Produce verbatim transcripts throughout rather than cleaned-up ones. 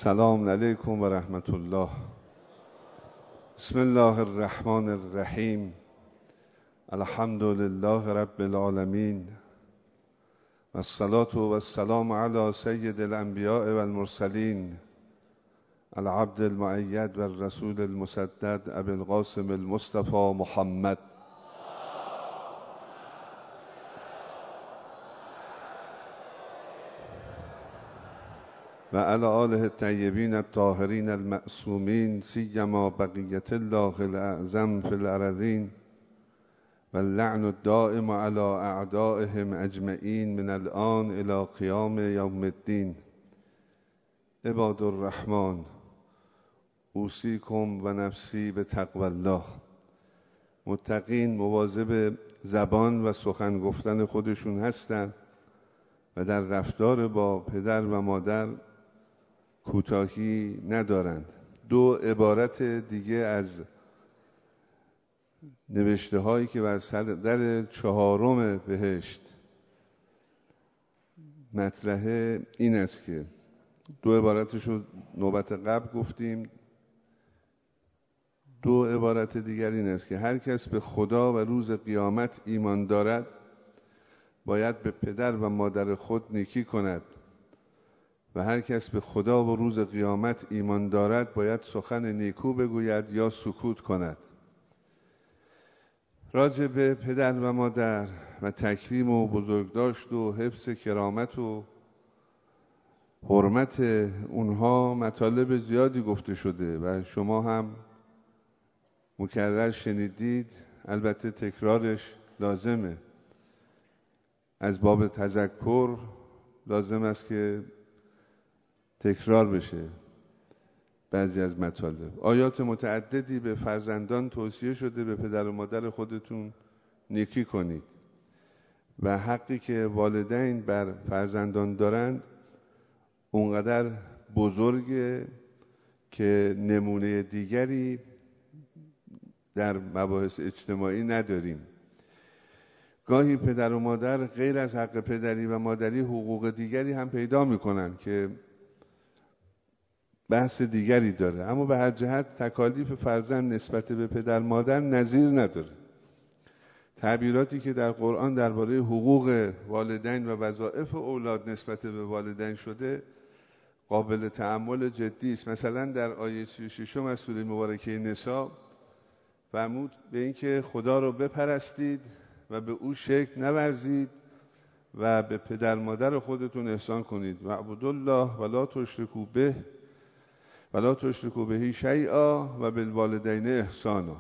السلام علیکم و رحمت الله. بسم الله الرحمن الرحیم. الحمد لله رب العالمین و الصلاة و السلام علی سید الانبیاء و المرسلین العبد المؤید و الرسول المسدد ابی القاسم المصطفى محمد و علی آله الطیبین الطاهرین المعصومین سیما بقیت الله الاعظم فی الارضین و اللعن الدائم علی اعدائهم اجمعین من الآن الی قیام یوم الدین. عباد الرحمن، اوصیکم و نفسی به تقوی الله. متقین مواظب زبان و سخن گفتن خودشون هستند و در رفتار با پدر و مادر کوتاهی ندارند. دو عبارت دیگه از نوشته هایی که بر سر در چهارم بهشت مطرحه این است که دو عبارتشو نوبت قبل گفتیم. دو عبارت دیگر این است که هر کس به خدا و روز قیامت ایمان دارد باید به پدر و مادر خود نیکی کند و هر کس به خدا و روز قیامت ایمان دارد باید سخن نیکو بگوید یا سکوت کند. راجع به پدر و مادر و تکریم و بزرگداشت و حفظ کرامت و حرمت اونها مطالب زیادی گفته شده و شما هم مکرر شنیدید. البته تکرارش لازمه، از باب تذکر لازم است که تکرار بشه بعضی از مطالب. آیات متعددی به فرزندان توصیه شده به پدر و مادر خودتون نیکی کنید و حقی که والدین بر فرزندان دارند اونقدر بزرگه که نمونه دیگری در مباحث اجتماعی نداریم. گاهی پدر و مادر غیر از حق پدری و مادری حقوق دیگری هم پیدا میکنن که بحث دیگری داره، اما به هر جهت تکالیف فرزند نسبت به پدر مادر نظیر نداره. تعبیراتی که در قرآن درباره حقوق والدین و وظایف اولاد نسبت به والدین شده قابل تأمل جدی است. مثلا در آیه سی و شش از سوره مبارکه نساء فرمود به اینکه خدا رو بپرستید و به او شرک نورزید و به پدر مادر خودتون احسان کنید و اعبدوا الله ولا تشرکوا به ولا تشرکوا به شیئا و بالوالدین احسانا.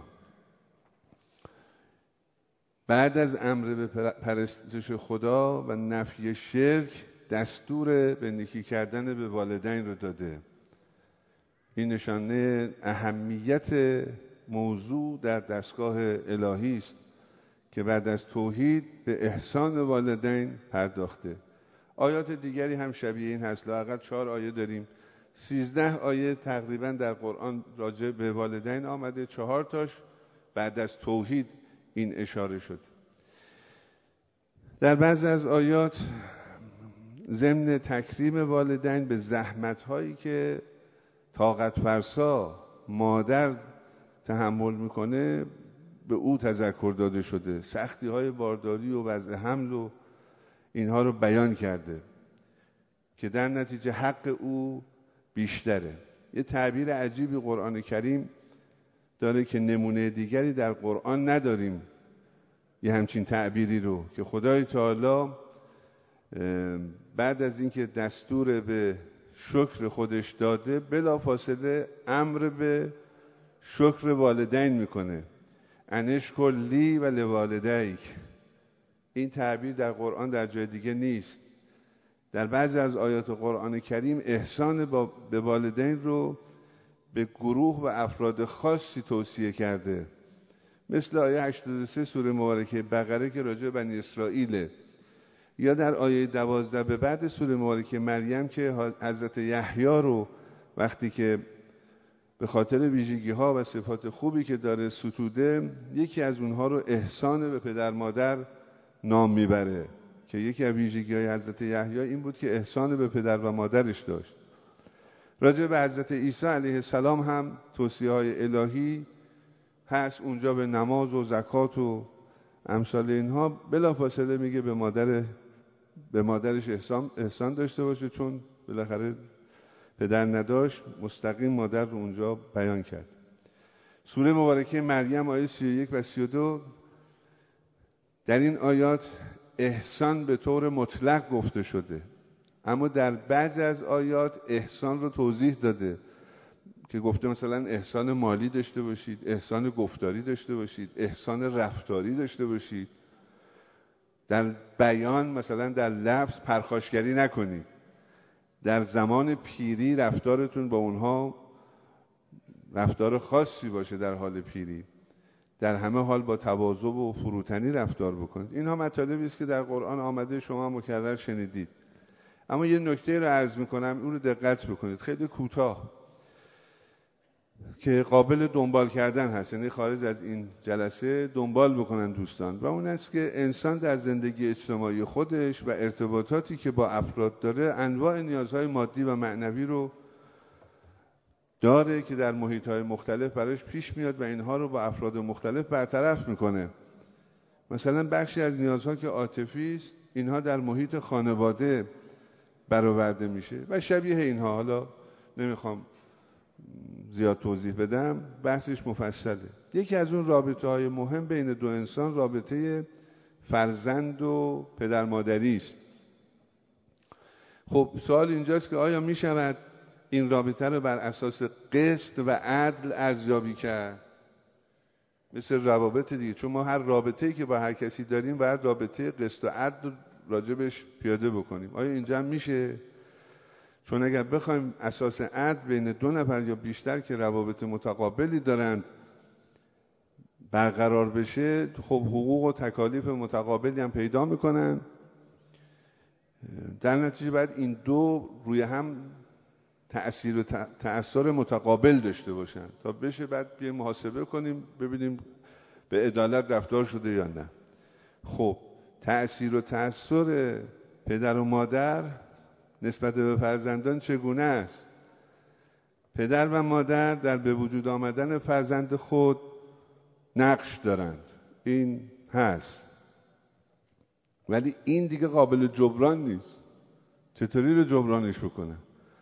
بعد از امر به پرستش خدا و نفی شرک دستور به نیکی کردن به والدین رو داده. این نشانه اهمیت موضوع در دستگاه الهی است که بعد از توحید به احسان والدین پرداخته. آیات دیگری هم شبیه این هست. لااقل چهار آیه داریم. سیزده آیه تقریبا در قرآن راجع به والدین آمده، چهار تاش بعد از توحید این اشاره شد. در بعضی از آیات ضمن تکریم والدین به زحمت هایی که طاقت فرسا مادر تحمل میکنه به او تذکر داده شده. سختی های بارداری و وضع حمل و اینها رو بیان کرده که در نتیجه حق او بیشتره. یه تعبیر عجیبی قرآن کریم داره که نمونه دیگری در قرآن نداریم یه همچین تعبیری رو، که خدای تعالی بعد از اینکه دستور به شکر خودش داده بلافاصله امر به شکر والدین میکنه. انشکر لی و لوالدیک. این تعبیر در قرآن در جای دیگه نیست. در بعضی از آیات قرآن کریم احسان به والدین رو به گروه و افراد خاصی توصیه کرده، مثل آیه هشتاد و سه سوره مبارکه بقره که راجع بنی اسرائیله، یا در آیه دوازده به بعد سوره مبارکه مریم که حضرت یحیی رو وقتی که به خاطر ویژگی ها و صفات خوبی که داره ستوده، یکی از اونها رو احسان به پدر مادر نام میبره که یکی از ویژگی های حضرت یحیی این بود که احسان به پدر و مادرش داشت. راجع به حضرت عیسی علیه السلام هم توصیه های الهی هست اونجا به نماز و زکات و امثال اینها. بلافاصله میگه به مادر به مادرش احسان احسان داشته باشه، چون بالاخره پدر نداشت، مستقیم مادر رو اونجا بیان کرد. سوره مبارکه مریم آیه سی و یک و سی و دو در این آیات احسان به طور مطلق گفته شده، اما در بعضی از آیات احسان رو توضیح داده که گفته مثلا احسان مالی داشته باشید، احسان گفتاری داشته باشید، احسان رفتاری داشته باشید. در بیان مثلا در لفظ پرخاشگری نکنید. در زمان پیری رفتارتون با اونها رفتار خاصی باشه. در حال پیری در همه حال با تواضع و فروتنی رفتار بکنید. اینها مطالبی است که در قرآن آمده، شما مکرر شنیدید. اما یه نکته رو عرض میکنم، اون رو دقت بکنید، خیلی کوتاه که قابل دنبال کردن هست، یعنی خارج از این جلسه دنبال بکنن دوستان، و اون است که انسان در زندگی اجتماعی خودش و ارتباطاتی که با افراد داره انواع نیازهای مادی و معنوی رو داره که در محیط‌های مختلف براش پیش میاد و اینها رو با افراد مختلف برطرف میکنه. مثلا بخشی از نیازها که عاطفی است، اینها در محیط خانواده برآورده میشه و شبیه اینها. حالا نمیخوام زیاد توضیح بدم، بحثش مفصله. یکی از اون رابطه‌های مهم بین دو انسان رابطه فرزند و پدر مادری است. خب سوال اینجاست که آیا میشود این رابطه رو بر اساس قسط و عدل ارزیابی کرد؟ مثل روابط دیگه، چون ما هر رابطه‌ای که با هر کسی داریم باید رابطه قسط و عدل راجبش پیاده بکنیم. آیا اینجا میشه؟ چون اگر بخوایم اساس عدل بین دو نفر یا بیشتر که روابط متقابلی دارند برقرار بشه، خب حقوق و تکالیف متقابلی هم پیدا میکنن. در نتیجه باید این دو روی هم تأثیر و تأثیر متقابل داشته باشن تا بشه بعد بیایم محاسبه کنیم ببینیم به عدالت رفتار شده یا نه. خب تأثیر و تأثیر پدر و مادر نسبت به فرزندان چگونه است؟ پدر و مادر در به وجود آمدن فرزند خود نقش دارند، این هست، ولی این دیگه قابل جبران نیست. چطوری رو جبرانش بکنه؟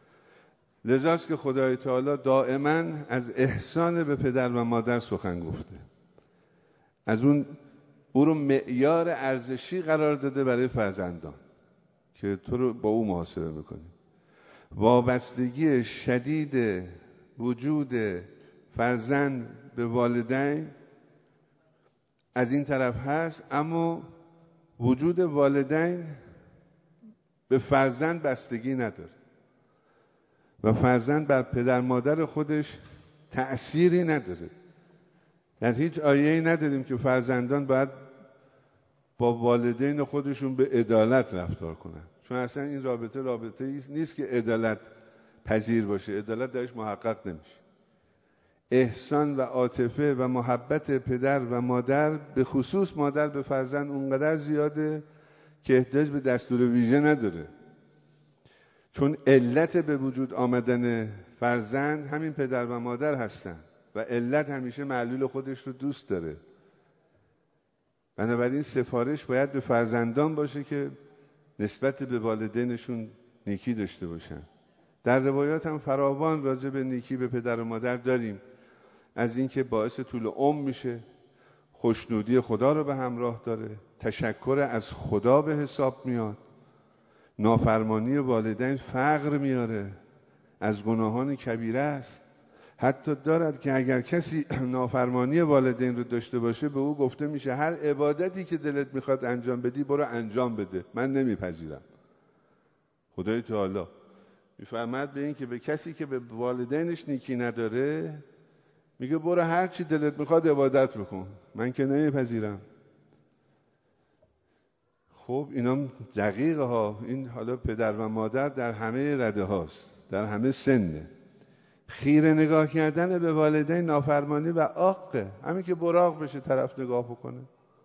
لذاست که خدای تعالی دائما از احسان به پدر و مادر سخن گفته، از اون او رو معیار ارزشی قرار داده برای فرزندان که تو رو با او محاسبه میکنی. وابستگی شدید وجود فرزند به والدین از این طرف هست، اما وجود والدین به فرزند بستگی نداره و فرزند بر پدر مادر خودش تأثیری نداره. در هیچ آیه‌ای نداریم که فرزندان باید با والدین خودشون به عدالت رفتار کنن، چون اصلا این رابطه رابطه ای نیست که عدالت پذیر باشه، عدالت درش محقق نمیشه. احسان و عاطفه و محبت پدر و مادر، به خصوص مادر به فرزند، اونقدر زیاده که احتیاج به دستور ویژه نداره، چون علت به وجود آمدن فرزند همین پدر و مادر هستن و علت همیشه معلول خودش رو دوست داره. بنابراین سفارش باید به فرزندان باشه که نسبت به والدینشون نیکی داشته باشن. در روایات هم فراوان راجع به نیکی به پدر و مادر داریم، از اینکه باعث طول عمر میشه، خوشنودی خدا رو به همراه داره، تشکر از خدا به حساب میاد، نافرمانی والدین فقر میاره، از گناهان کبیره است. حتی دارد که اگر کسی نافرمانی والدین رو داشته باشه به او گفته میشه هر عبادتی که دلت میخواد انجام بدی برو انجام بده، من نمیپذیرم. خدای تعالی میفرماد به این که به کسی که به والدینش نیکی نداره میگه برو هر چی دلت میخواد عبادت بکن، من که نمیپذیرم. خب اینا دقیقه ها. این حالا پدر و مادر در همه رده هاست، در همه سنه. خیره نگاه کردن به والدین نافرمانی و عاقه، همین که براق بشه طرف نگاه بکنه.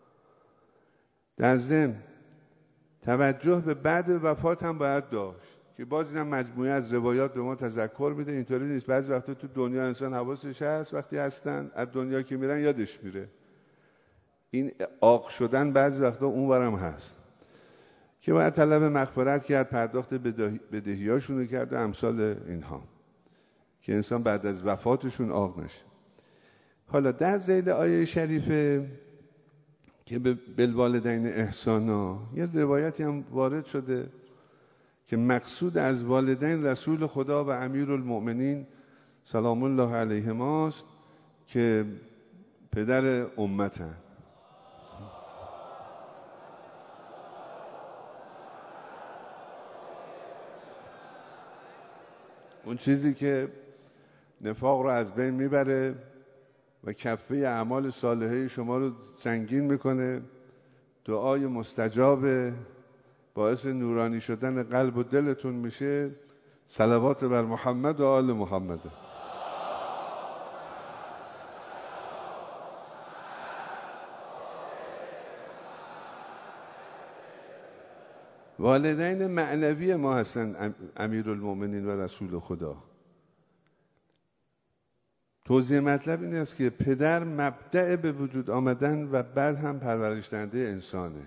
در ضمن توجه به بعد وفات هم باید داشت که باز اینم مجموعه از روایات به ما تذکر میده. اینطوری نیست، بعضی وقتا تو دنیا انسان حواسش هست، وقتی هستن از دنیا که میرن یادش میره. این عاق شدن بعضی وقتا اونورم هست که باید طلب مغفرت کرد، پرداخت بدهیاشونو کرد و امثال اینها، که انسان بعد از وفاتشون عاق نشه. حالا در ذیل آیه شریفه که به بالوالدین احسانا، یه روایتی هم وارد شده که مقصود از والدین رسول خدا و امیرالمؤمنین سلام الله علیهماست که پدر امتن. اون چیزی که نفاق رو از بین میبره و کفه اعمال صالحه شما رو سنگین میکنه، دعای مستجاب باعث نورانی شدن قلب و دلتون میشه. صلوات بر محمد و آل محمد. والدین معنوی ما هستن امیرالمؤمنین و رسول خدا. توضیح مطلب این است که پدر مبدأ به وجود آمدن و بعد هم پرورش دهنده انسانه.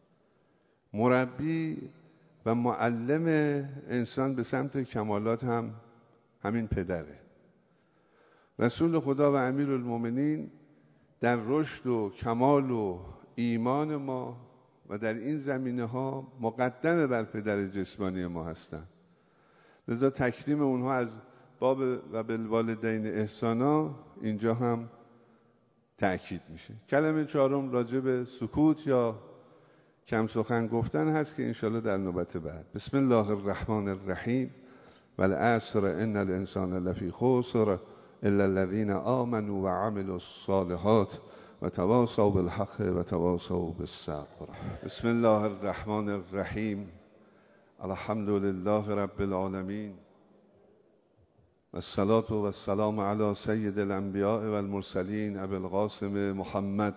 مربی و معلم انسان به سمت کمالات هم همین پدره. رسول خدا و امیرالمؤمنین در رشد و کمال و ایمان ما و در این زمینه ها مقدمه بر پدر جسمانی ما هستند. لذا تکریم اونها از باب و بالوالدین احسانا اینجا هم تأکید میشه. کلمه چهارم راجع به سکوت یا کم سخن گفتن هست که انشالله در نوبت بعد. بسم الله الرحمن الرحیم والعصر ان الانسان لفی خسر الا الذین آمنوا وعملوا الصالحات وتواصوا بالحق وتواصوا بالصبر. بسم الله الرحمن الرحیم الحمد لله رب العالمین والصلاة والسلام على سید الانبیاء والمرسلین ابی القاسم محمد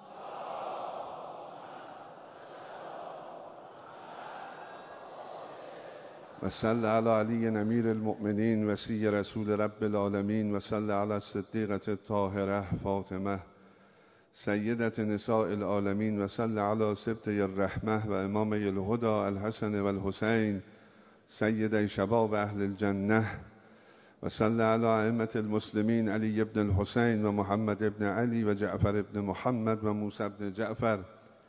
وصل على علی امیر المؤمنین وصی رسول رب العالمین وصل على الصدیقة الطاهرة فاطمه سیدة نساء العالمین وصل على سبطی الرحمة و امامی الهدى الحسن والحسین سید شباب اهل الجنه وصل على ائمة المسلمین علی بن الحسین و محمد بن علی و جعفر بن محمد و موسی بن جعفر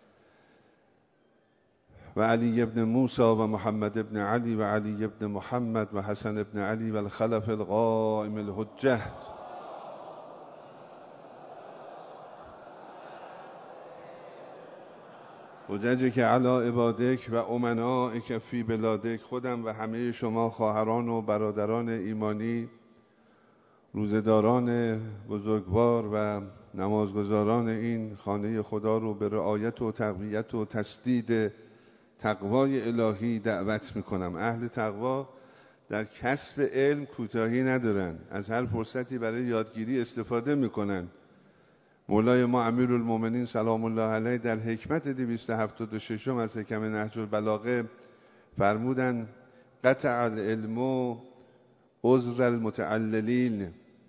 و علی بن موسی و محمد بن علی و علی بن محمد و حسن بن علی و الخلف القائم الحجة حججک علی عبادک و امنائک فی بلادک. خودم و همه شما خواهران و برادران ایمانی، روزداران بزرگوار و نمازگزاران این خانه خدا رو به رعایت و تقویت و تسدید تقوای الهی دعوت میکنم. اهل تقوا در کسب علم کوتاهی ندارن، از هر فرصتی برای یادگیری استفاده میکنن. مولای ما امیرالمؤمنین سلام الله علیه در حکمت دویست و هفتاد و شش از حکم نهج البلاغه فرمودن قطع العلم عذر المتعللین.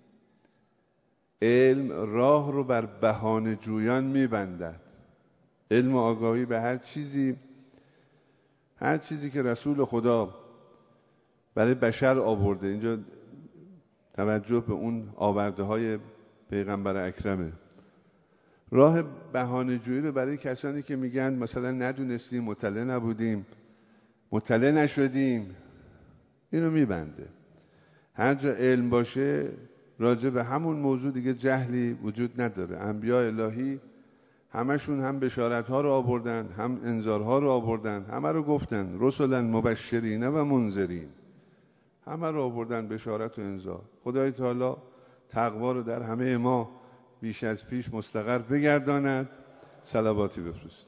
علم راه رو بر بهانه جویان میبندد. علم و آگاهی به هر چیزی هر چیزی که رسول خدا برای بشر آورده، اینجا توجه به اون آورده های پیغمبر اکرمه، راه بهانه جویی رو برای کسانی که میگن مثلا ندونستیم، مطلع نبودیم، مطلع نشدیم، اینو میبنده. هر جا علم باشه راجع به همون موضوع دیگه جهلی وجود نداره. انبیاء الهی همشون هم بشارت ها رو آوردن، هم انذارها رو آوردن، همه رو گفتن رسلا مبشرین و منذرین، همه رو آوردن بشارت و انذار. خدای تعالی تقوا رو در همه ما بیش از پیش مستقر بگرداند. صلواتی بفرست.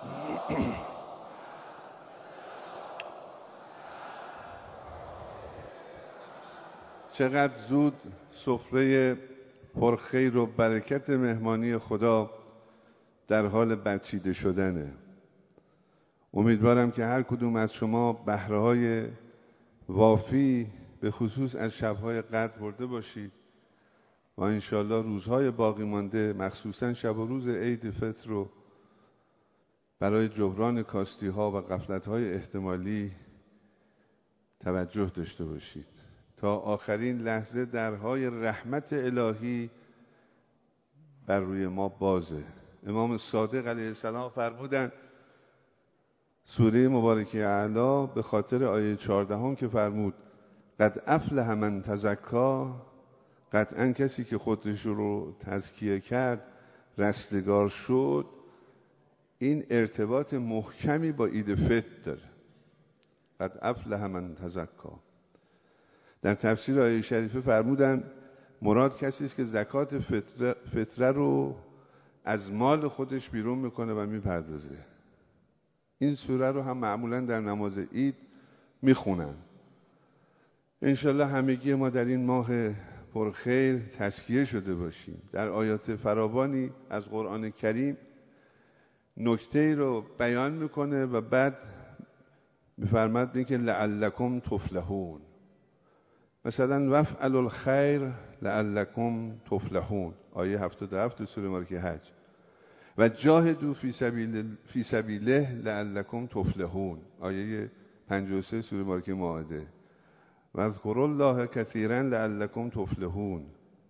چقدر زود سفره پرخیر و برکت مهمانی خدا در حال برچیده شدنه. امیدوارم که هر کدوم از شما بهره‌های وافی به خصوص از شب‌های قدر برده باشید و انشالله روزهای باقی مانده مخصوصا شب و روز عید فطر رو برای جبران کاستی‌ها و غفلت‌های احتمالی توجه داشته باشید تا آخرین لحظه درهای رحمت الهی بر روی ما بازه. امام صادق علیه السلام فرمودند سوره مبارکه اعلی به خاطر آیه چهاردهم که فرمود قد افلح من تزکی، قطعا کسی که خودش رو تزکیه کرد رستگار شد، این ارتباط محکمی با عید فطر داره. قد افلح من تزکی. در تفسیر آیه شریفه فرمودن مراد کسی است که زکات فطره, فطره رو از مال خودش بیرون میکنه و میپردازه. این سوره رو هم معمولا در نماز عید میخونن. انشالله همگی ما در این ماه پرخیر تزکیه شده باشیم. در آیات فراوانی از قرآن کریم نکته رو بیان میکنه و بعد میفرماد میگه لعلکم تفلحون. مثلا وفعلوا الخیر لعلکم تفلحون، آیه هفتاد و هفت سوره مبارکه حج، و جاهدوا فی سبیل فی سبیله لعلکم تفلحون، آیه پنجاه و سه سوره مبارکه مائده، و اذکروا الله کثیرا لعلکم تفلحون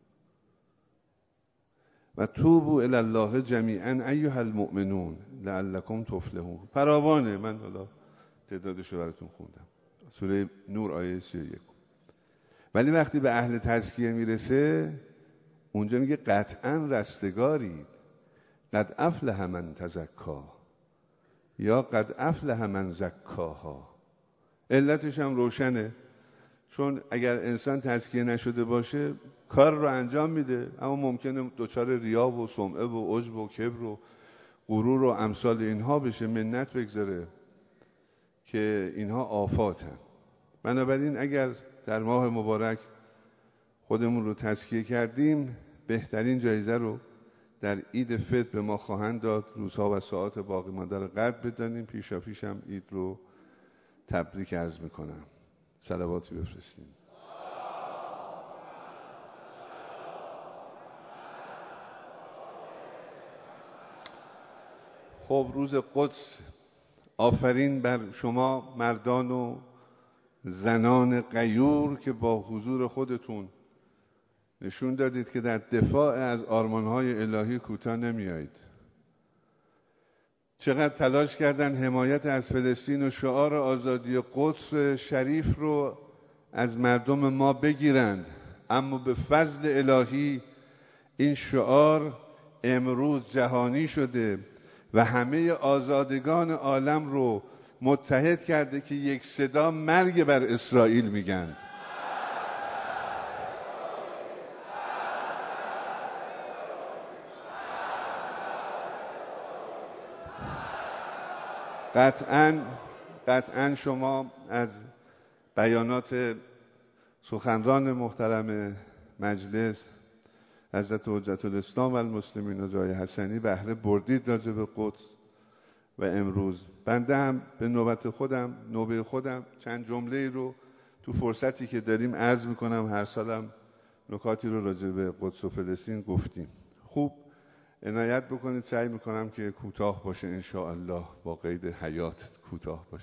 و توبوا الی الله جمیعا ایها المؤمنون لعلکم تفلحون. فراوانه، من حالا تعدادش رو براتون خوندم. سوره نور آیه سی و یک. ولی وقتی به اهل تزکیه میرسه اونجا میگه قطعا رستگارید. قد افلح من تزکی یا قد افلح من زکاها. علتش هم روشنه، چون اگر انسان تزکیه نشده باشه کار رو انجام میده اما ممکنه دچار ریا و سمعه و عجب و کبر و غرور و امثال اینها بشه، منت بگذاره که اینها آفاتن. بنابراین اگر در ماه مبارک خودمون رو تزکیه کردیم بهترین جایزه رو در عید فطر به ما خواهند داد. روزها و ساعات باقی مانده رو قدر بدانیم. پیشا پیشم عید رو تبریک عرض میکنم. صلواتی بفرستیم. خب روز قدس، آفرین بر شما مردان و زنان غیور که با حضور خودتون نشون دادید که در دفاع از آرمانهای الهی کوتاه نمیایید. چقدر تلاش کردن حمایت از فلسطین و شعار آزادی قدس شریف رو از مردم ما بگیرند، اما به فضل الهی این شعار امروز جهانی شده و همه آزادگان عالم رو متحد کرده که یک صدا مرگ بر اسرائیل میگن. قطعاً قطعاً شما از بیانات سخنران محترم مجلس حضرت حجت الاسلام و المسلمین رضای حسنی بهره بردید راجع به قدس و امروز. بنده هم به نوبت خودم نوبه خودم چند جمله رو تو فرصتی که داریم عرض میکنم. هر سالم نکاتی رو راجع به قدس و فلسطین گفتیم. خوب عنایت بکنید، سعی میکنم که کوتاه باشه انشاءالله، با قید حیات کوتاه باشه.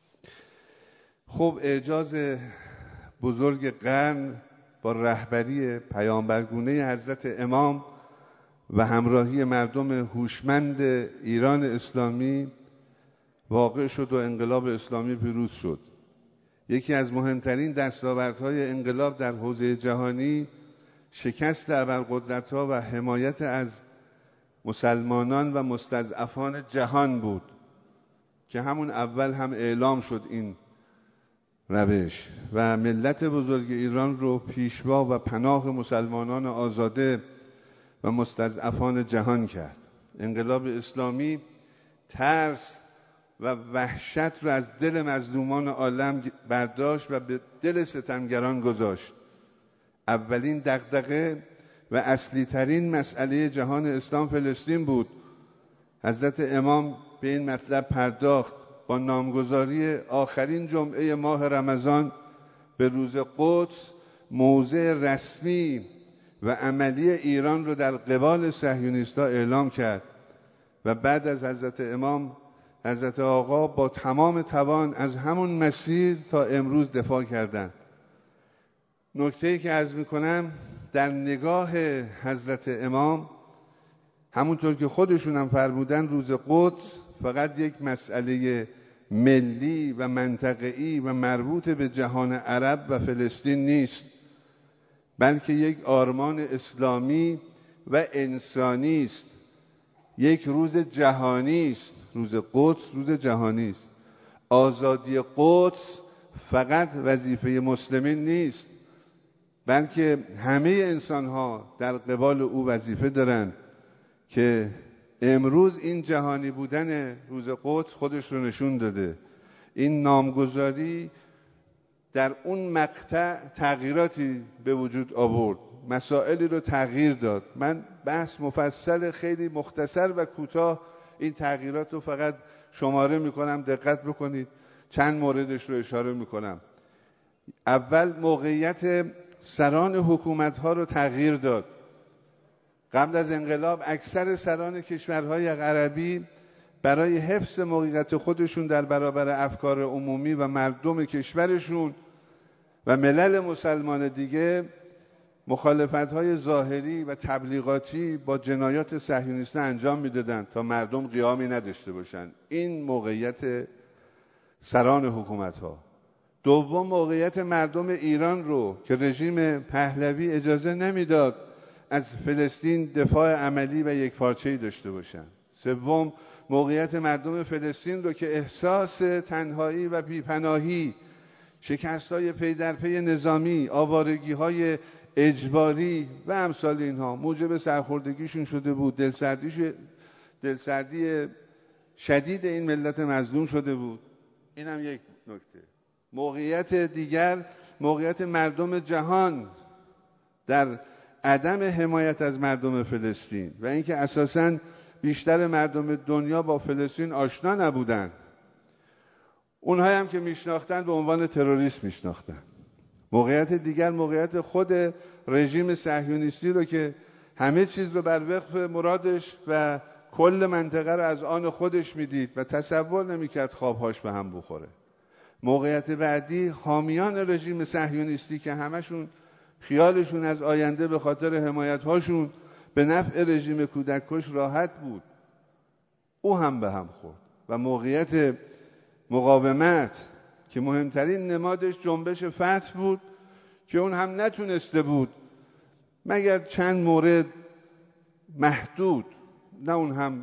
خب اعجاز بزرگ قرن با رهبری پیامبرگونه حضرت امام و همراهی مردم هوشمند ایران اسلامی واقع شد و انقلاب اسلامی پیروز شد. یکی از مهمترین دستاوردهای انقلاب در حوزه جهانی شکست ابرقدرت‌ها و حمایت از مسلمانان و مستضعفان جهان بود که همون اول هم اعلام شد این روش و ملت بزرگ ایران رو پیشوا و پناه مسلمانان آزاده و مستضعفان جهان کرد. انقلاب اسلامی ترس و وحشت رو از دل مظلومان عالم برداشت و به دل ستمگران گذاشت. اولین دغدغه و اصلی ترین مسئله جهان اسلام فلسطین بود. حضرت امام به این مطلب پرداخت با نامگذاری آخرین جمعه ماه رمضان به روز قدس موضع رسمی و عملی ایران رو در قبال صهیونیست‌ها اعلام کرد و بعد از حضرت امام، حضرت آقا با تمام توان از همون مسیر تا امروز دفاع کردند. نکته‌ای که عرض می‌کنم در نگاه حضرت امام، همونطور که خودشون هم فرمودن، روز قدس فقط یک مسئله ملی و منطقه‌ای و مربوط به جهان عرب و فلسطین نیست، بلکه یک آرمان اسلامی و انسانی است. یک روز جهانی است. روز قدس روز جهانی است. آزادی قدس فقط وظیفه مسلمین نیست، بلکه همه انسان‌ها در قبال او وظیفه دارند که امروز این جهانی بودن روز قدس خودش رو نشون داده. این نامگذاری در اون مقطع تغییراتی به وجود آورد، مسائلی رو تغییر داد. من بحث مفصل خیلی مختصر و کوتاه این تغییرات رو فقط شماره میکنم، دقت بکنید. چند موردش رو اشاره میکنم. اول، موقعیت سران حکومت‌ها رو تغییر داد. قبل از انقلاب اکثر سران کشورهای عربی برای حفظ موقعیت خودشون در برابر افکار عمومی و مردم کشورشون و ملل مسلمان دیگه مخالفت‌های ظاهری و تبلیغاتی با جنایات صهیونیستی انجام میدادن تا مردم قیامی نداشته باشن. این موقعیت سران حکومت‌ها. دوم، موقعیت مردم ایران رو که رژیم پهلوی اجازه نمیداد از فلسطین دفاع عملی و یکپارچه‌ای داشته باشن. سوم، موقعیت مردم فلسطین رو که احساس تنهایی و بیپناهی، شکست‌های پی در پی نظامی، آوارگی‌های اجباری و امثال اینها موجب سرخوردگیشون شده بود، دلسردیش دلسردی شدید این ملت مظلوم شده بود. این هم یک نکته. موقعیت دیگر، موقعیت مردم جهان در عدم حمایت از مردم فلسطین و اینکه اساساً بیشتر مردم دنیا با فلسطین آشنا نبودند. اونهایی هم که میشناختن به عنوان تروریست میشناختن. موقعیت دیگر، موقعیت خود رژیم صهیونیستی رو که همه چیز رو بر وفق مرادش و کل منطقه رو از آن خودش میدید و تصور نمیکرد خوابهاش به هم بخوره. موقعیت بعدی، حامیان رژیم صهیونیستی که همشون خیالشون از آینده به خاطر حمایت‌هاشون به نفع رژیم کودککش راحت بود، او هم به هم خورد. و موقعیت مقاومت که مهمترین نمادش جنبش فتح بود که اون هم نتونسته بود مگر چند مورد محدود، نه اون هم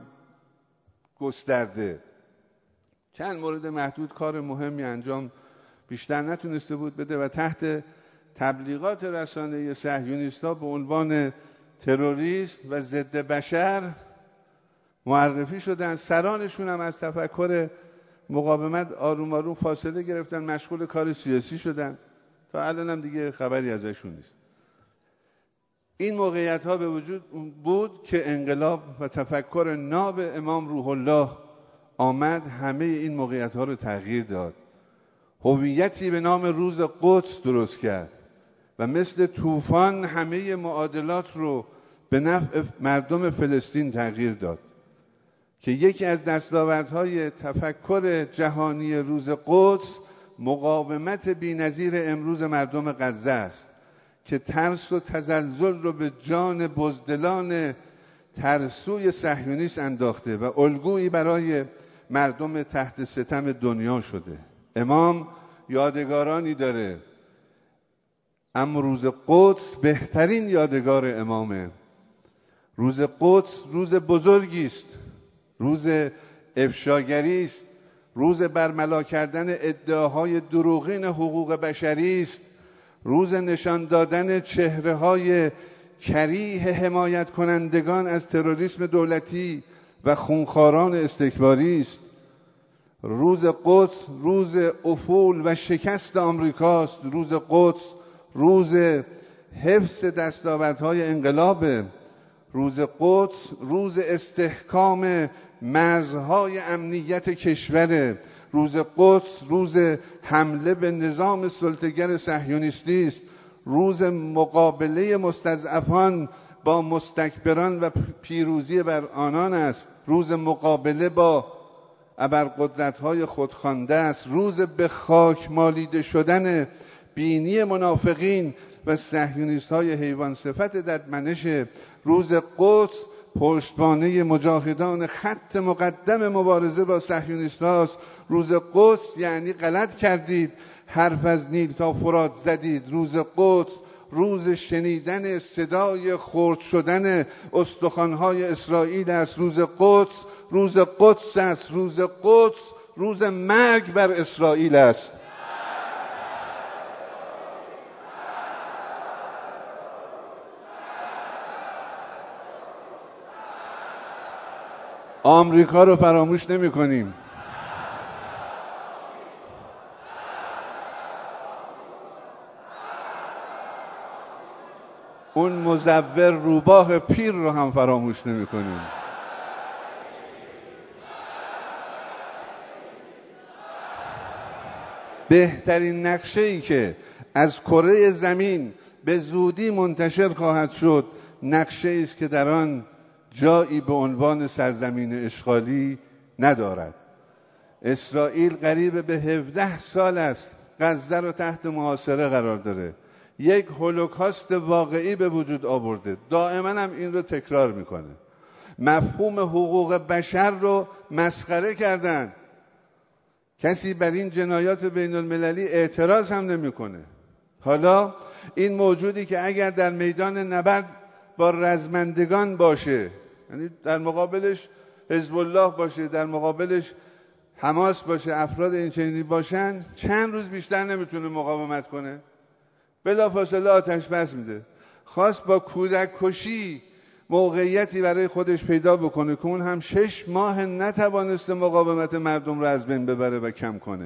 گسترده، چند مورد محدود کار مهمی انجام بیشتر نتونسته بود بده و تحت تبلیغات رسانه صهیونیست‌ها به عنوان تروریست و ضد بشر معرفی شدن. سرانشون هم از تفکر مقاومت آروم آروم فاصله گرفتن، مشغول کار سیاسی شدن، تا الان هم دیگه خبری ازشون نیست. این موقعیت ها به وجود بود که انقلاب و تفکر ناب امام روح الله آمد همه این موقعیت ها رو تغییر داد. هویتی به نام روز قدس درست کرد و مثل طوفان همه معادلات رو به نفع مردم فلسطین تغییر داد که یکی از دستاوردهای تفکر جهانی روز قدس مقاومت بی‌نظیر امروز مردم غزه است که ترس و تزلزل رو به جان بزدلان ترسوی صهیونیست انداخته و الگویی برای مردم تحت ستم دنیا شده. امام یادگارانی داره، اما روز قدس بهترین یادگار امامه. روز قدس روز بزرگی است، روز افشاگری است، روز برملا کردن ادعاهای دروغین حقوق بشری است، روز نشان دادن چهره‌های کریه حمایت کنندگان از تروریسم دولتی و خونخواران استکباری است. روز قدس روز افول و شکست آمریکاست. روز قدس روز حفظ دستاوردهای انقلاب. روز قدس روز استحکام مرزهای امنیت کشور. روز قدس روز حمله به نظام سلطه‌گر صهیونیستی است. روز مقابله مستضعفان با مستکبران و پیروزی بر آنان است. روز مقابله با ابرقدرت‌های خودخوانده است. روز به خاک مالیده شدن بینی منافقین و صهیونیست‌های حیوان صفت ددمنش. روز قدس پشتوانه مجاهدان خط مقدم مبارزه با صهیونیست‌هاست. روز قدس یعنی غلط کردید، حرف از نیل تا فرات زدید. روز قدس روز شنیدن صدای خرد شدن استخوان‌های اسرائیل است. روز قدس روز قدس است. روز قدس روز مرگ بر اسرائیل است. آمریکا رو فراموش نمی کنیم. اون مزور روباه پیر رو هم فراموش نمی کنیم. بهترین نقشه‌ای که از کره زمین به زودی منتشر خواهد شد نقشه‌ای است که در آن جایی به عنوان سرزمین اشغالی ندارد. اسرائیل قریب به هفده سال است غزه رو تحت محاصره قرار داره. یک هولوکاست واقعی به وجود آورده. دائما هم این رو تکرار میکنه. مفهوم حقوق بشر رو مسخره کردن. کسی بر این جنایات بین المللی اعتراض هم نمیکنه. حالا این موجودی که اگر در میدان نبرد با رزمندگان باشه، یعنی در مقابلش حزب الله باشه، در مقابلش حماس باشه، افراد این چنینی باشن، چند روز بیشتر نمیتونه مقاومت کنه، بلافاصله آتش بس میده. خواست با کودک کشی موقعیتی برای خودش پیدا بکنه که اون هم شش ماه نتوانسته مقاومت مردم رو از بین ببره و کم کنه.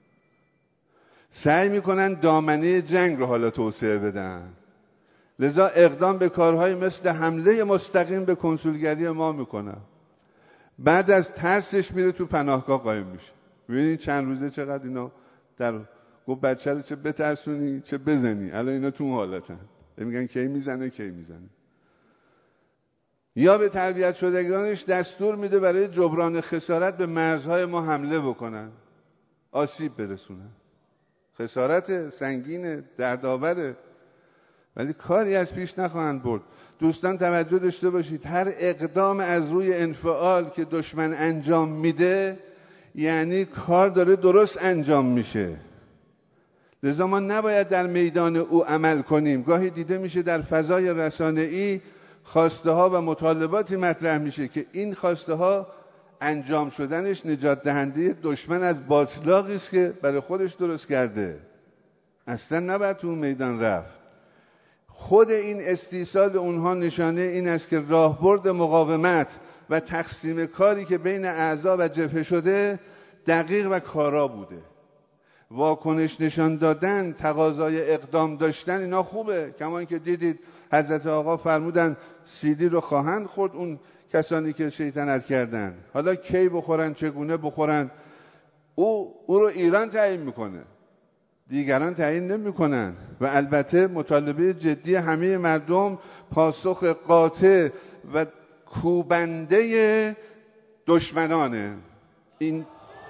سعی میکنن دامنه جنگ رو حالا توسعه بدن. لذا اقدام به کارهای مثل حمله مستقیم به کنسولگری ما میکنن. بعد از ترسش میره تو پناهگاه قایم میشه. ببینید چند روزه چقدر اینا در گفت بچه رو چه بترسونی چه بزنی. الان اینا تو اون حالتن. میگن کی میزنه کی میزنه. یا به تربیت شدگانش دستور میده برای جبران خسارت به مرزهای ما حمله بکنن، آسیب برسونن. خسارت سنگین دردآوره، ولی کاری از پیش نخواهند برد. دوستان توجه داشته باشید، هر اقدام از روی انفعال که دشمن انجام میده یعنی کار داره درست انجام میشه. لذا ما نباید در میدان او عمل کنیم. گاهی دیده میشه در فضای رسانه‌ای خواسته ها و مطالباتی مطرح میشه که این خواسته ها انجام شدنش نجات دهنده دشمن از باطلاقی است که برای خودش درست کرده. اصلا نباید تو میدان رفت. خود این استیصال اونها نشانه این است که راهبرد مقاومت و تقسیم کاری که بین اعضا و جبهه شده دقیق و کارا بوده. واکنش نشان دادن، تقاضای اقدام داشتن، اینا خوبه. کما که دیدید حضرت آقا فرمودن سیلی رو خواهند خورد اون کسانی که شیطنت کردن. حالا کی بخورن، چگونه بخورن، او او رو ایران تعیین میکنه، دیگران تعیین نمیکنن. و البته مطالبه جدی همه مردم پاسخ قاطع و کوبنده دشمنانه. این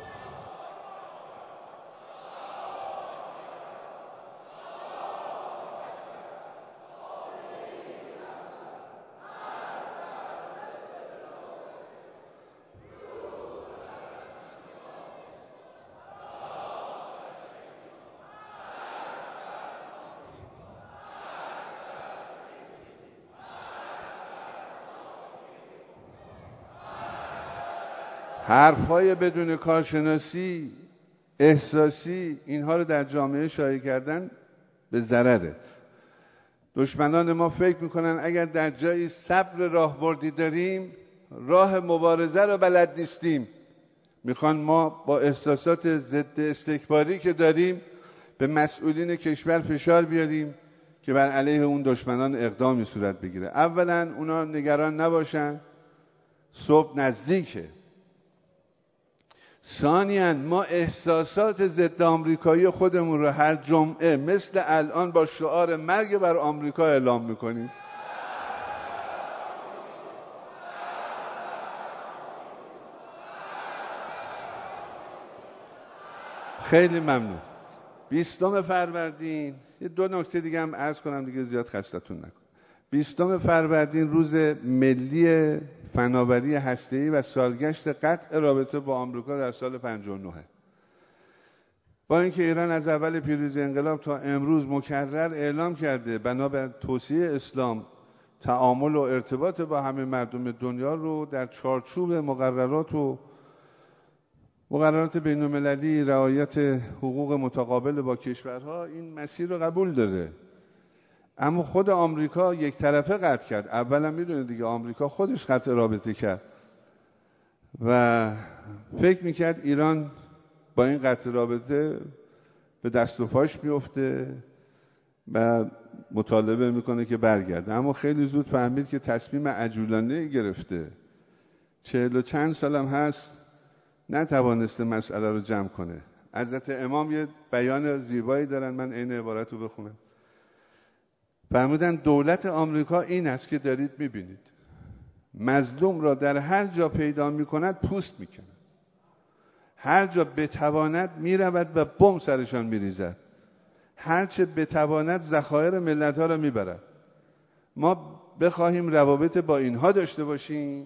حرفهای بدون کارشناسی احساسی، اینها رو در جامعه شایع کردن به ضرره. دشمنان ما فکر میکنن اگر در جایی صبر راهبردی داریم راه مبارزه رو بلد نیستیم. میخوان ما با احساسات ضد استکباری که داریم به مسئولین کشور فشار بیاریم که بر علیه اون دشمنان اقدامی صورت بگیره. اولا اونا نگران نباشن، صبح نزدیکه. ثانیاً ما احساسات ضد آمریکایی خودمون رو هر جمعه مثل الان با شعار مرگ بر آمریکا اعلام میکنیم. خیلی ممنون. بیستم فروردین، یه دو نکته دیگه هم عرض کنم دیگه زیاد خستتون نکنم. بیستم فروردین روز ملی فناوری هسته‌ای و سالگشت قطع رابطه با آمریکا در سال پنجاه و نه. با اینکه ایران از اول پیروزی انقلاب تا امروز مکرر اعلام کرده بنا بر توسعه اسلام تعامل و ارتباط با همه مردم دنیا رو در چارچوب مقررات و مقررات بین‌المللی رعایت حقوق متقابل با کشورها این مسیر رو قبول داره، اما خود آمریکا یک طرفه قطع کرد. اولا میدونید دیگه آمریکا خودش قطع رابطه کرد و فکر میکرد ایران با این قطع رابطه به دست و پاش میفته و مطالبه میکنه که برگرده، اما خیلی زود فهمید که تصمیم عجولانه گرفته. چهل و چند سالم هست نتوانسته مسئله رو جمع کنه. حضرت امام یه بیان زیبایی دارن، من این عبارت رو بخونم. فرمودن دولت آمریکا این است که دارید میبینید، مظلوم را در هر جا پیدا میکند پوست میکند، هر جا بتواند میرود و بم سرشان میریزد، هر چه بتواند ذخایر ملت ها را میبرد. ما بخواهیم روابط با اینها داشته باشیم،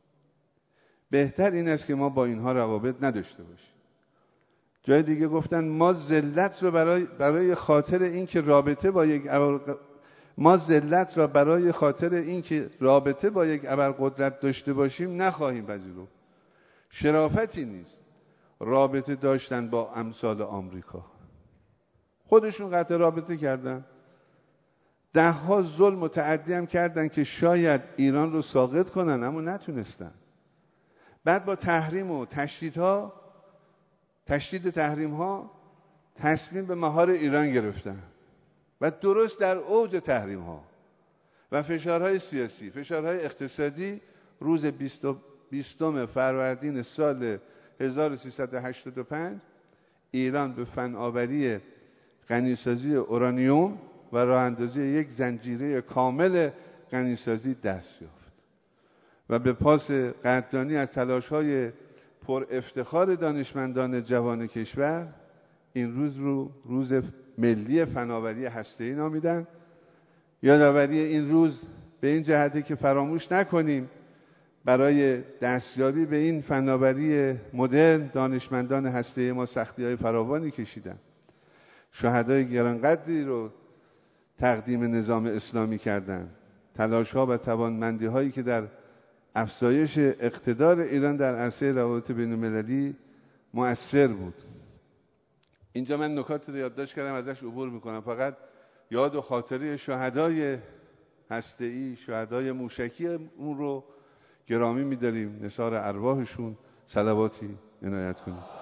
بهتر این است که ما با اینها روابط نداشته باشیم. جای دیگه گفتن ما ذلت رو برای برای خاطر این که رابطه با یک ما ذلت را برای خاطر این که رابطه با یک ابرقدرت داشته باشیم نخواهیم پذیرفت. شرافتی نیست رابطه داشتن با امثال آمریکا. خودشون قطع رابطه کردن، ده ها ظلم و تعدی هم کردن که شاید ایران رو ساقط کنن اما نتونستن. بعد با تحریم و تشدیدها تشدید تحریم ها تصمیم به مهار ایران گرفتن و درست در اوج تحریم ها و فشارهای سیاسی، فشارهای اقتصادی، روز بیستم فروردین سال هزار و سیصد و هشتاد و پنج ایران به فناوری غنیسازی اورانیوم و راه اندازی یک زنجیره کامل غنیسازی دست یافت و به پاس قدردانی از تلاش‌های پر افتخار دانشمندان جوان کشور این روز رو روز ملی فناوری هسته‌ای نامیدن. یادآوری این روز به این جهته که فراموش نکنیم برای دستیابی به این فناوری مدرن دانشمندان هسته‌ای ما سختی‌های فراوانی کشیدن. شهدای گرانقدری رو تقدیم نظام اسلامی کردند. تلاش‌ها و توانمندی‌هایی که در افزایش اقتدار ایران در عرصه روابط بین‌المللی مؤثر بود. اینجا من نکات رو یادداشت کردم ازش عبور میکنم، فقط یاد و خاطره شهدای هسته‌ای، شهدای موشکی اون رو گرامی می‌داریم. نثار ارواحشون صلواتی عنایت کنید.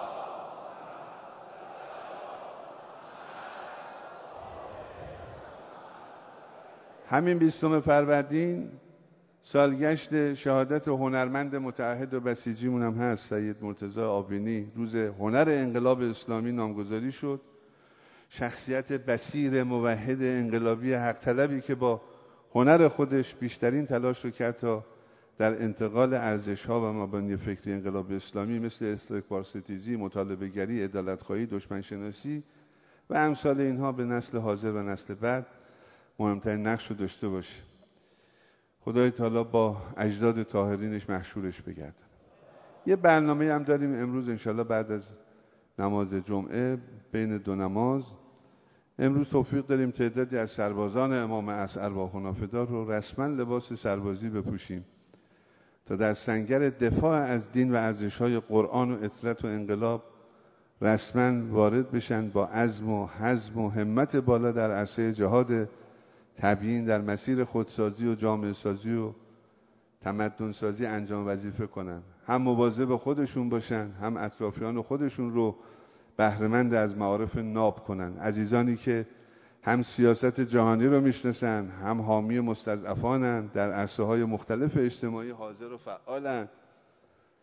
همین بیستم فروردین سالگشت شهادت هنرمند متعهد و بسیجیمون هم هست، سید مرتضی آبینی. روز هنر انقلاب اسلامی نامگذاری شد. شخصیت بصیر موحد انقلابی حق طلبی که با هنر خودش بیشترین تلاش رو کرد تا در انتقال ارزش‌ها و مبانی فکری انقلاب اسلامی مثل استکبار ستیزی، مطالبه گری، عدالت‌خواهی، دشمن شناسی و امثال اینها به نسل حاضر و نسل بعد مهمترین نقش رو داشته باشه. خدای تعالی با اجداد طاهرینش محشورش بگردن. یه برنامه هم داریم امروز انشالله بعد از نماز جمعه بین دو نماز. امروز توفیق داریم تعدادی از سربازان امام عصر ارواح و نافدار رو رسما لباس سربازی بپوشیم تا در سنگر دفاع از دین و ارزش‌های قرآن و اطرت و انقلاب رسما وارد بشن با عزم و حزم و همت بالا در عرصه جهاد تبیین در مسیر خودسازی و جامعه سازی و تمدن سازی انجام وظیفه کنن. هم مواظب خودشون باشن، هم اطرافیان خودشون رو بهره‌مند از معارف ناب کنن. عزیزانی که هم سیاست جهانی رو میشناسن، هم حامی مستضعفانن، در عرصه‌های مختلف اجتماعی حاضر و فعالن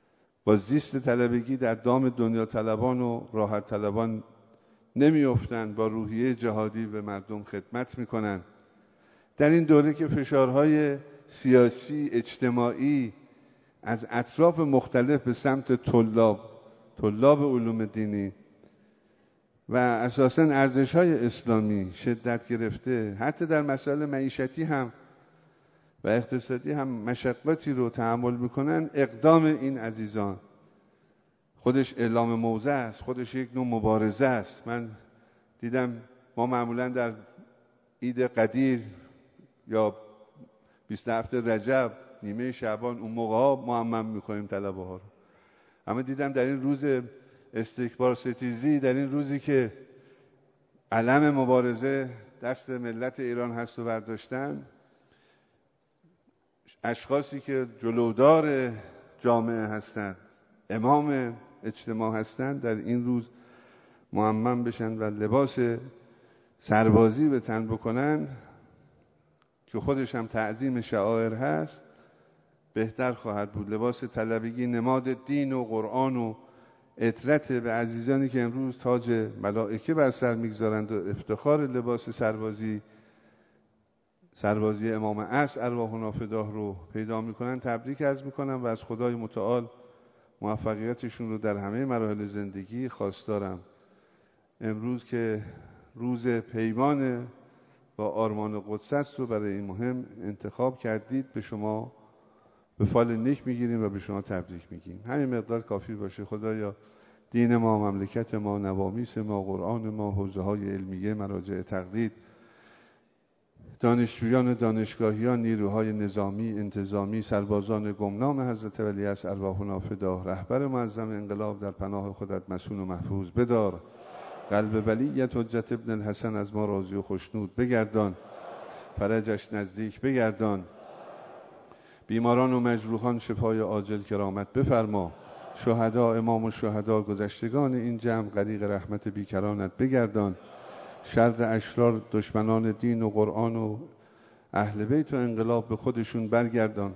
با زیست طلبگی در دام دنیا طلبان و راحت طلبان نمی‌افتند، با روحیه جهادی به مردم خدمت می‌کنند. در این دوره که فشارهای سیاسی، اجتماعی از اطراف مختلف به سمت طلاب طلاب علوم دینی و اساساً ارزش‌های اسلامی شدت گرفته، حتی در مسائل معیشتی هم و اقتصادی هم مشقتی رو تحمل میکنن، اقدام این عزیزان خودش اعلام موضع است، خودش یک نوع مبارزه است. من دیدم ما معمولا در عید قدیر یا بیست و هفتم رجب، نیمه شعبان، اون موقع ها معمم میکنیم طلبه ها رو. اما دیدم در این روز استکبار ستیزی، در این روزی که علم مبارزه دست ملت ایران هست و برداشتن، اشخاصی که جلودار جامعه هستند، امام اجتماع هستند، در این روز معمم بشن و لباس سربازی به تن بکنند که خودش هم تعظیم شعائر هست، بهتر خواهد بود. لباس طلبگی نماد دین و قرآن و عطرت به عزیزانی که امروز تاج ملائکه بر سر میگذارند و افتخار لباس سربازی سربازی امام عصر ارواحنا فداه رو پیدا میکنن، تبریک عرض میکنم و از خدای متعال موفقیتشون رو در همه مراحل زندگی خواستارم. امروز که روز پیمان با آرمان قدس است رو برای این مهم انتخاب کردید، به شما به فال نیک میگیریم و به شما تبریک میگیم. همین مقدار کافی باشه. خدایا دین ما، مملکت ما، نوامیس ما، قرآن ما، حوزه های علمیه، مراجع تقلید، دانشجویان و دانشگاهیان، نیروهای نظامی، انتظامی، سربازان گمنام حضرت ولیعصر ارواحنا فداه، رهبر معظم انقلاب در پناه خودت مسون و محفوظ بدار. قلب ولیت حجت ابن الحسن از ما راضی و خوشنود بگردان، فرجش نزدیک بگردان، بیماران و مجروحان شفای عاجل کرامت بفرما. شهدا، امام و شهدا، گذشتگان این جمع غریق رحمت بیکرانت بگردان. شر اشرار دشمنان دین و قرآن و اهل بیت و انقلاب به خودشون برگردان.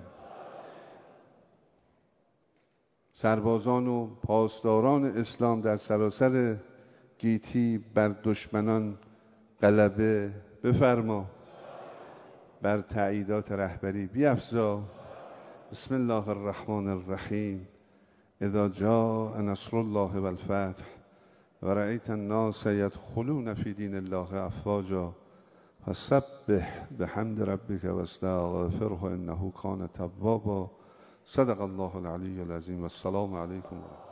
سربازان و پاسداران اسلام در سراسر گیتی بر دشمنان غلبه بفرما، بر تأییدات رهبری بیفزا. بسم الله الرحمن الرحیم. اذا جاء نصر الله والفتح و رأیت الناس يدخلون فی دین الله افواجا فسبح بحمد ربک و استغفره انه کان توابا. صدق الله العلی العظیم و السلام علیکم.